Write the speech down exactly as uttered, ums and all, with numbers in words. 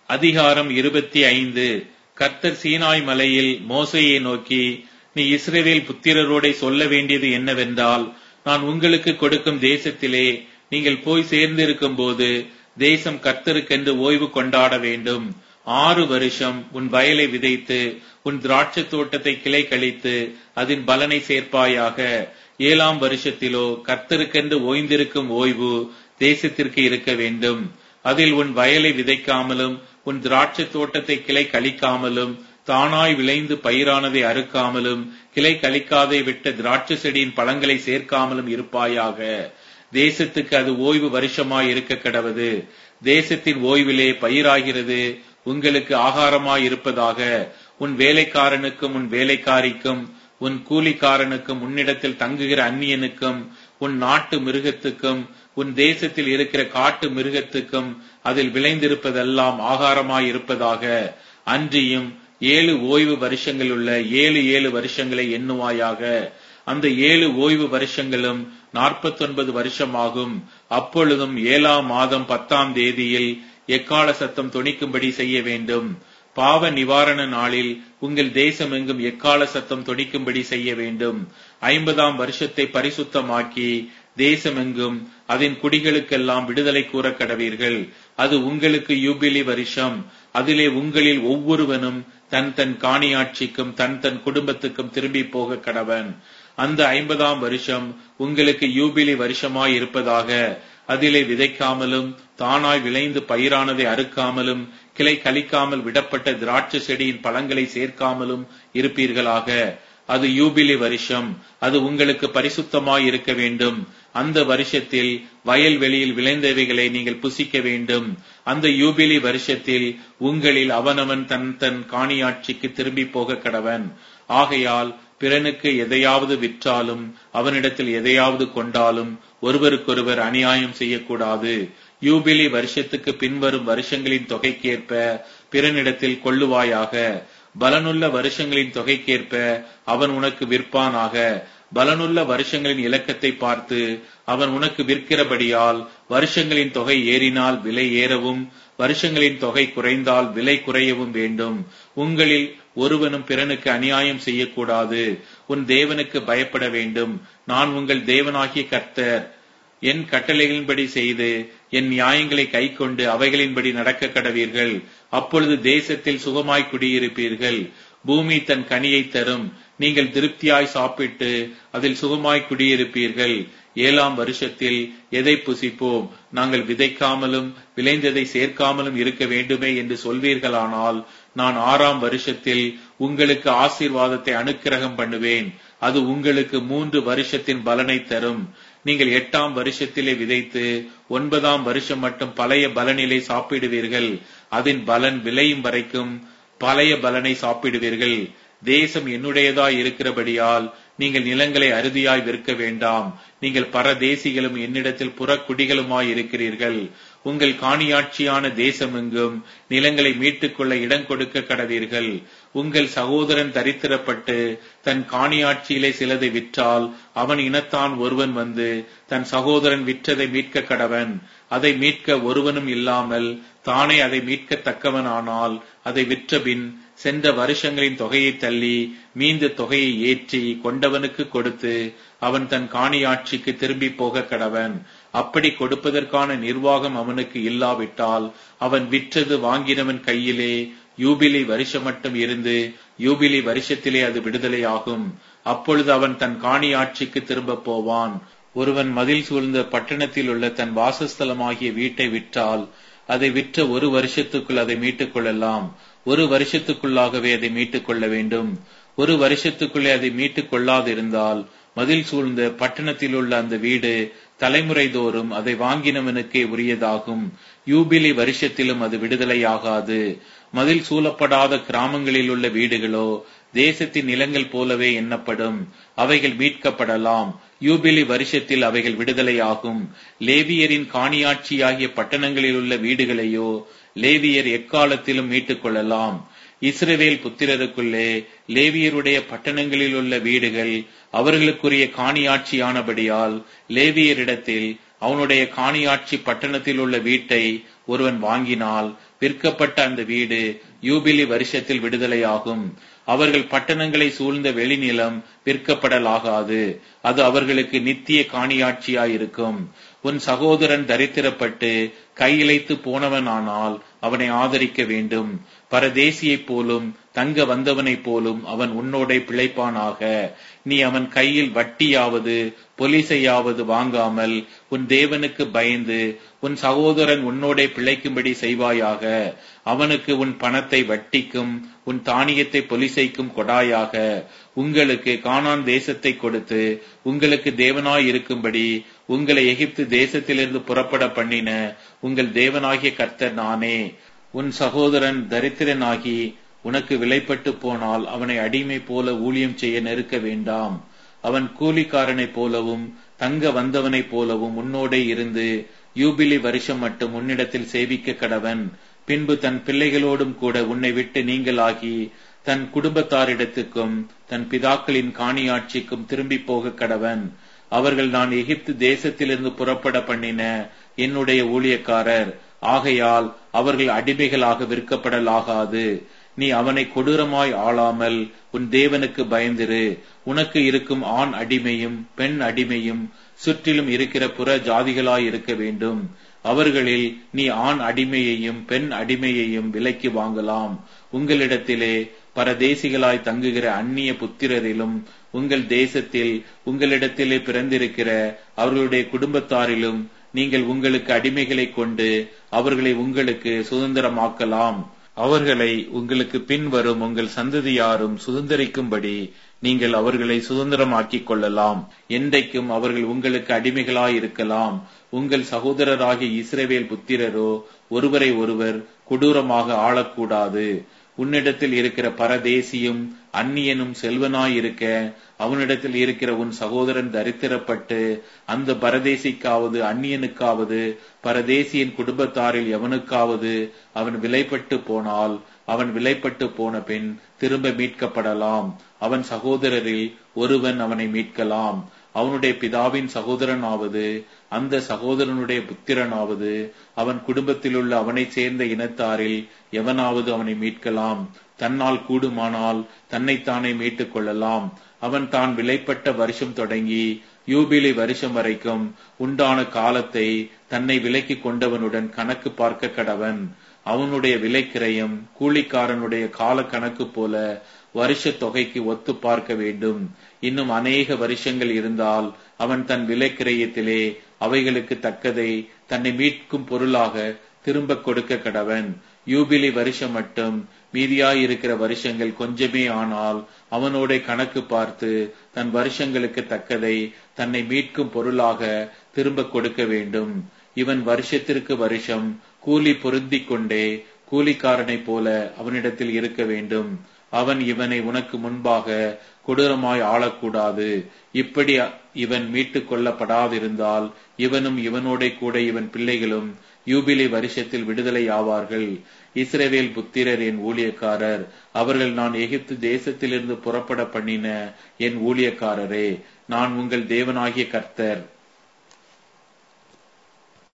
அதிகாரம் இருபத்தி ஐந்து. கர்த்தர் சீனாய் மலையில் மோசேயை நோக்கி, நீ இஸ்ரவேல் புத்திரரோடே சொல்ல வேண்டியது என்னவென்றால், நான் உங்களுக்கு கொடுக்கும் தேசத்திலே நீங்கள் போய் சேர்ந்திருக்கும் போது தேசம் கர்த்தருக்கென்று ஓய்வு கொண்டாட வேண்டும். ஆறு வருஷம் உன் வயலை விதைத்து உன் திராட்சை தோட்டத்தை கிளை கழித்து அதன் பலனை சேர்ப்பாயாக. ஏழாம் வருஷத்திலோ கர்த்தருக்கென்று ஓய்ந்திருக்கும் ஓய்வு தேசத்திற்கு இருக்க வேண்டும். அதில் உன் வயலை விதைக்காமலும் உன் திராட்சை தோட்டத்தை கிளை கழிக்காமலும் தானாய் விளைந்து பயிரானதை அறுக்காமலும் கிளை கழிக்காதை விட்ட திராட்சை செடியின் பழங்களை சேர்க்காமலும் இருப்பாயாக. தேசத்துக்கு அது ஓய்வு வருஷமாய் இருக்க கடவது. தேசத்தின் ஓய்விலே பயிராகிறது உங்களுக்கு ஆகாரமாய் இருப்பதாக. உன் வேலைக்காரனுக்கும் உன் வேலைக்காரிக்கும் உன் கூலிக்காரனுக்கும் உன்னிடத்தில் தங்குகிற அந்நியனுக்கும் உன் நாட்டு மிருகத்துக்கும் உன் தேசத்தில் இருக்கிற காட்டு மிருகத்துக்கும் அதில் விளைந்திருப்பதெல்லாம் ஆகாரமாய் இருப்பதாக. அன்றியும் ஏழு ஓய்வு வருஷங்கள் உள்ள ஏழு ஏழு வருஷங்களை எண்ணுவாயாக. அந்த ஏழு ஓய்வு வருஷங்களும் நாற்பத்தி ஒன்பது வருஷமாகும். அப்பொழுதும் ஏழாம் மாதம் பத்தாம் தேதியில் எக்கால சத்தம் தொனிக்கும்படி செய்ய வேண்டும். பாவ நிவாரண நாளில் உங்கள் தேசம் எங்கும் எக்கால சத்தம் தொனிக்கும்படி செய்ய வேண்டும். ஐம்பதாம் வருஷத்தை பரிசுத்தமாக்கி தேசம் எங்கும் அதன் குடிகளுக்கெல்லாம் விடுதலை கூற கடவீர்கள். அது உங்களுக்கு யூபிலி வருஷம். அதிலே உங்களில் ஒவ்வொருவனும் தன் தன் காணியாட்சிக்கும் தன் தன் குடும்பத்துக்கும் திரும்பி போக கடவன். அந்த ஐம்பதாம் வருஷம் உங்களுக்கு யூபிலி வருஷமாய் இருப்பதாக. அதிலே விதைக்காமலும் தானாய் விளைந்து பயிரானதை அறுக்காமலும் கிளை கழிக்காமல் விடப்பட்ட திராட்சை செடியின் பழங்களை சேர்க்காமலும் இருப்பீர்களாக. அது யூபிலி வருஷம். அது உங்களுக்கு பரிசுத்தமாய் இருக்க வேண்டும். அந்த வருஷத்தில் வயல்வெளியில் விளைந்தவைகளை நீங்கள் புசிக்க வேண்டும். அந்த யூபிலி வருஷத்தில் உங்களில் அவனவன் தன் தன் காணியாட்சிக்கு திரும்பி போக கடவன். ஆகையால் பிறனுக்கு எதையாவது விற்றாலும் அவனிடத்தில் எதையாவது கொண்டாலும் ஒருவருக்கொருவர் அநியாயம் செய்யக்கூடாது. யூபிலி வருஷத்துக்கு பின்வரும் வருஷங்களின் தொகைக்கேற்ப பிறனிடத்தில் கொள்ளுவாயாக. பலனுள்ள வருஷங்களின் தொகைக்கேற்ப அவன் உனக்கு விற்பானாக. பலனுள்ள வருஷங்களின் இலக்கத்தை பார்த்து அவன் உனக்கு விற்கிறபடியால் வருஷங்களின் தொகை ஏறினால் விலை ஏறவும் வருஷங்களின் தொகை குறைந்தால் விலை குறையவும் வேண்டும். உங்களில் ஒருவனும் பிறனுக்கு அநியாயம் செய்யக்கூடாது. உன் தேவனுக்கு பயப்பட வேண்டும். நான் உங்கள் தேவனாகிய கர்த்தர். என் கட்டளைகளின்படி செய்து என் நியாயங்களை கை கொண்டு அவைகளின்படி நடக்க கடவீர்கள். அப்பொழுது தேசத்தில் சுகமாய் குடியிருப்பீர்கள். பூமி தன் கனியை தரும். நீங்கள் திருப்தியாய் சாப்பிட்டு அதில் சுகமாய் குடியிருப்பீர்கள். ஏழாம் வருஷத்தில் எதை புசிப்போம், நாங்கள் விதைக்காமலும் விளைந்ததை சேர்க்காமலும் இருக்க வேண்டுமே என்று சொல்வீர்களானால், நான் ஆறாம் வருஷத்தில் உங்களுக்கு ஆசீர்வாதத்தை அனுக்கிரகம் பண்ணுவேன். அது உங்களுக்கு மூன்று வருஷத்தின் பலனை தரும். நீங்கள் எட்டாம் வருஷத்திலே விதைத்து ஒன்பதாம் வருஷம் மட்டும் பழைய பலனிலே சாப்பிடுவீர்கள். அதன் பலன் விளையும் வரைக்கும் பழைய பலனை சாப்பிடுவீர்கள். தேசம் என்னுடையதாய் இருக்கிறபடியால் நீங்கள் நிலங்களை அறுதியாய் விற்க வேண்டாம். நீங்கள் பரதேசிகளும் என்னிடத்தில் புறக்குடிகளுமாய் இருக்கிறீர்கள். உங்கள் காணியாட்சியான தேசமெங்கும் நிலங்களை மீட்டுக் கொள்ள இடம் கொடுக்க கடவீர்கள். உங்கள் சகோதரன் தரித்திரப்பட்டு தன் காணியாட்சியிலே சிலதை விற்றால் அவன் இனத்தான் ஒருவன் வந்து தன் சகோதரன் விற்றதை மீட்க கடவன். அதை மீட்க ஒருவனும் இல்லாமல் தானே அதை மீட்கத்தக்கவன் ஆனால் அதை விற்றபின் சென்ற வருஷங்களின் தொகையை தள்ளி மீந்த தொகையை ஏற்றி கொண்டவனுக்கு கொடுத்து அவன் தன் காணியாட்சிக்கு திரும்பி போக கடவன். அப்படி கொடுப்பதற்கான நிர்வாகம் அவனுக்கு இல்லாவிட்டால் அவன் விற்றது வாங்கினவன் கையிலே யூபிலி வருஷம் மட்டும் இருந்து யூபிலி வருஷத்திலே அது விடுதலையாகும். அப்பொழுது அவன் தன் காணியாட்சிக்கு திரும்ப போவான். ஒருவன் மதில் சூழ்ந்த பட்டணத்தில் உள்ள தன் வாசஸ்தலமாகிய வீட்டை விற்றால் அதை விற்ற ஒரு வருஷத்துக்குள் அதை மீட்டுக் கொள்ளலாம். ஒரு வருஷத்துக்குள்ளாகவே அதை மீட்டுக் கொள்ள வேண்டும். ஒரு வருஷத்துக்குள்ளே அதை மீட்டுக் கொள்ளாதிருந்தால் மதில் சூழ்ந்த பட்டணத்தில் உள்ள அந்த வீடு தலைமுறை தோறும் அதை வாங்கினவனுக்கே உரியதாகும். யூபிலி வருஷத்திலும் அது விடுதலையாகாது. மதில் சூழப்படாத கிராமங்களில் உள்ள வீடுகளோ தேசத்தின் நிலங்கள் போலவே எண்ணப்படும். அவைகள் மீட்கப்படலாம். யூபிலி வருஷத்தில் அவைகள் விடுதலையாகும். லேவியரின் காணியாட்சியாகிய பட்டணங்களில் உள்ள வீடுகளையோ லேவியர் எக்காலத்திலும் மீட்டுக் கொள்ளலாம். இஸ்ரவேல் புத்திரருக்குள்ளே லேவியருடைய பட்டணங்களில் உள்ள வீடுகள் அவர்களுக்குரிய காணியாட்சியானபடியால் லேவியரிடத்தில் அவனுடைய காணியாட்சி பட்டணத்தில் உள்ள வீட்டை ஒருவன் வாங்கினால் விற்கப்பட்ட அந்த வீடு யூபிலி வருஷத்தில் விடுதலையாகும். அவர்கள் பட்டணங்களை சூழ்ந்த வெளிநிலம் விற்கப்படலாகாது, அது அவர்களுக்கு நித்திய காணியாட்சியாயிருக்கும். உன் சகோதரன் தரித்திரப்பட்டு கையிழைத்து போனவனானால் அவனை ஆதரிக்க வேண்டும். பரதேசியைப் போலும் தங்க வந்தவனைப் போலும் அவன் உன்னோடே பிழைப்பானாக. நீ அவன் கையில் வட்டியாவது பொலிசையாவது வாங்காமல் உன் தேவனுக்கு பயந்து உன் சகோதரன் உன்னோடே பிழைக்கும்படி செய்வாயாக. அவனுக்கு உன் பணத்தை வட்டிக்கும் உன் தானியத்தை பொலிசைக்கும் கொடாயாக. உங்களுக்கு கானான் தேசத்தை கொடுத்து உங்களுக்கு தேவனாய் இருக்கும்படி உங்களை எகிப்து தேசத்திலிருந்து புறப்பட பண்ணின உங்கள் தேவனாகிய கர்த்தர் நானே. உன் சகோதரன் தரித்திரனாகி உனக்கு விலைப்பட்டு போனால் அவனை அடிமை போல ஊழியம் செய்ய நெருக்க வேண்டாம். அவன் கூலிக்காரனைப் போலவும் தங்க வந்தவனைப் போலவும் உன்னோடே இருந்து யூபிலி வருஷம் மட்டும் உன்னிடத்தில் சேவிக்க கடவன். பின்பு தன் பிள்ளைகளோடும் கூட உன்னை விட்டு நீங்களாகி தன் குடும்பத்தாரிடத்துக்கும் தன் பிதாக்களின் காணியாட்சிக்கும் திரும்பி போக கடவன். அவர்கள் நான் எகிப்து தேசத்திலிருந்து புறப்பட பண்ணின என்னுடைய ஊழியக்காரர். ஆகையால் அவர்கள் அடிமைகளாக விற்கப்படலாகாது. நீ அவனை கொடூரமாய் ஆளாமல் உன் தேவனுக்கு பயந்திரு. உனக்கு இருக்கும் ஆண் அடிமையும் பெண் அடிமையும் சுற்றிலும் இருக்கிற புற ஜாதிகளாய் இருக்க வேண்டும். அவர்களில் நீ ஆண் அடிமையையும் பெண் அடிமையையும் விலைக்கு வாங்கலாம். உங்களிடத்திலே பரதேசிகளாய் தங்குகிற அந்நிய புத்திரரிலும் உங்கள் தேசத்தில் உங்களிடத்திலே பிறந்திருக்கிற அவர்களுடைய குடும்பத்தாரிலும் நீங்கள் உங்களுக்கு அடிமைகளை கொண்டு அவர்களை உங்களுக்கு சுதந்திரமாக்கலாம். அவர்களை உங்களுக்கு பின் வரும் உங்கள் சந்ததியாரும் சுதந்திரிக்கும்படி நீங்கள் அவர்களை சுதந்திரமாக்கிக் கொள்ளலாம். என்றைக்கும் அவர்கள் உங்களுக்கு அடிமைகளாயிருக்கலாம். உங்கள் சகோதரராகிய இஸ்ரவேல் புத்திரரோ ஒருவரை ஒருவர் கொடூரமாக ஆளக்கூடாது. உன்னிடத்தில் இருக்கிற பரதேசியும் அந்நியனும் செல்வனாயிருக்க அவனிடத்தில் இருக்கிற உன் சகோதரன் தரித்திரப்பட்டு அந்த பரதேசிக்காவது அந்நியனுக்காவது பரதேசியின் குடும்பத்தாரில் எவனுக்காவது அவன் விலைப்பட்டு போனால் அவன் விலைப்பட்டு போன பின் திரும்ப மீட்கப்படலாம். அவன் சகோதரரில் ஒருவன் அவனை மீட்கலாம். அவனுடைய பிதாவின் சகோதரனாவது அந்த சகோதரனுடைய புத்திரனாவது அவன் குடும்பத்திலுள்ள அவனை சேர்ந்த இனத்தாரில் எவனாவது அவனை மீட்கலாம். தன்னால் கூடுமானால் தன்னைத்தானே மீட்டுக் கொள்ளலாம். அவன் தான் விலைப்பட்ட வருஷம் தொடங்கி யூபிலி வருஷம் வரைக்கும் உண்டான காலத்தை தன்னை விலைக்கு கொண்டவனுடன் கணக்கு பார்க்க கடவன். அவனுடைய விலைக்கிரயம் கூலிக்காரனுடைய கால கணக்கு போல வருஷ தொகைக்கு ஒத்து பார்க்க வேண்டும். இன்னும் அநேக வருஷங்கள் இருந்தால் அவன் தன் விலைக்கிரயத்திலே அவைகளுக்கு தக்கதை தன்னை மீட்கும் பொருளாக திரும்ப கொடுக்க கடவன். யூபிலி வருஷம் மட்டும் மீதியாயிருக்கிற வருஷங்கள் கொஞ்சமே ஆனால் அவனோட கணக்கு பார்த்து தன் வருஷங்களுக்கு தக்கதை தன்னை மீட்கும் பொருளாக திரும்ப கொடுக்க வேண்டும். இவன் வருஷத்திற்கு வருஷம் கூலி பொருந்தி கொண்டே கூலிக்காரனை போல அவனிடத்தில் இருக்க வேண்டும். அவன் இவனை உனக்கு முன்பாக கொடூரமாய் ஆளக்கூடாது. இப்படி இவன் மீட்டுக் கொள்ளப்படாதிருந்தால் இவனும் இவனோட கூட இவன் பிள்ளைகளும் யூபிலி வருஷத்தில் விடுதலை ஆவார்கள். இஸ்ரவேல் புத்திரர் என் ஊழியக்காரர். அவர்கள் நான் எகிப்து தேசத்திலிருந்து புறப்பட பண்ணின என் ஊழியக்காரரே. நான் உங்கள் தேவனாகிய கர்த்தர்.